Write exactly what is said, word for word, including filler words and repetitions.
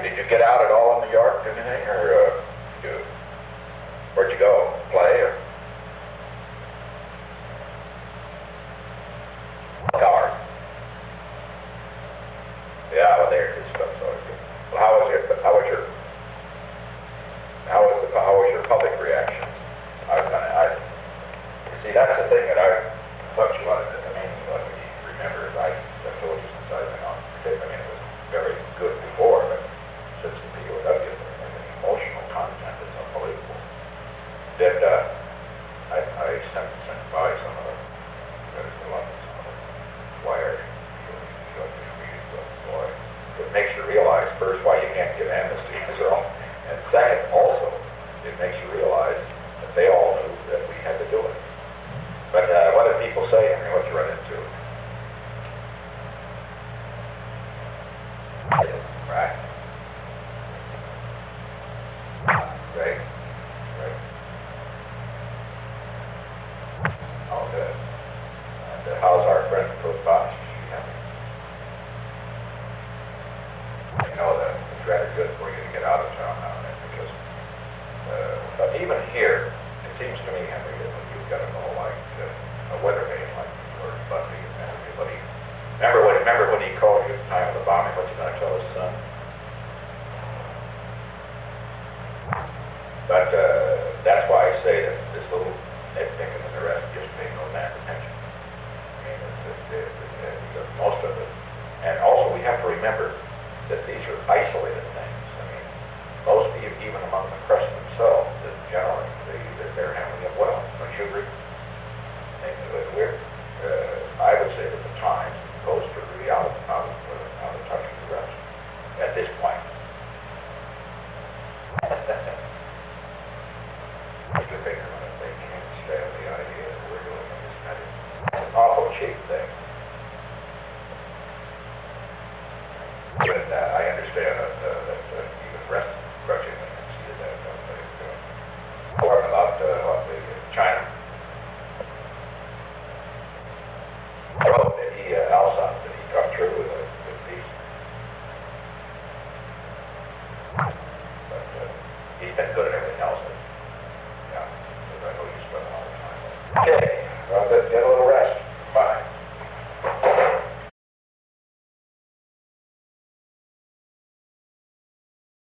did you get out at all in New York, anything, or uh, you, where'd you go? Play or? Car. Yeah, well, there it is. That's always good. Well, how was your, how was your, how was the, how was your public reaction? I was gonna, I, you see, that's the thing that I thought you wanted to, I mean, what we need to remember is I, I've told you since I've been on tape, I mean, it was very good before, but since the P O W, the emotional content is unbelievable. Did, uh, I, I sent, sent by some of the, the London, some of the wire, boy, it makes you realize, first, why you can't give amnesty, and second, also, it makes you realize that they all knew that we had to do it. But uh, what did people say, Henry, what you run into? Right. Right. Right. All good. And uh, how's our friend Coach Bosch? You know that it's rather good for you to get out of town now, because uh, but even here, it seems to me, Henry, that when you've got to know like uh, a weather vane like George Buckley and everybody. Remember when? Remember when he called you at the time of the bombing? What you going to tell his son? But uh, that's why I say that this little nitpicking and the rest just pay no damn attention. I mean, it's, it's, it's, it's, because most of it, and also we have to remember that these are isolated things. I mean, most even among the press themselves, that generally they, that they're handling it well. Don't you agree? And we're, uh, I would say that the Times and the Post are really out of, out of, uh, out of touch with the rest at this point. You figure when they can't stand the idea that we're doing this kind of it's an awful cheap thing. But uh, I understand that, uh, that uh, even rest grudgingly conceded that. Uh, or about uh, what, the, uh, China. Oh, did he, uh, Alsop, did he come through with a good piece? But uh, he's been good at everything else. Yeah, because I know you spent a lot of time. Okay, well, get a little rest.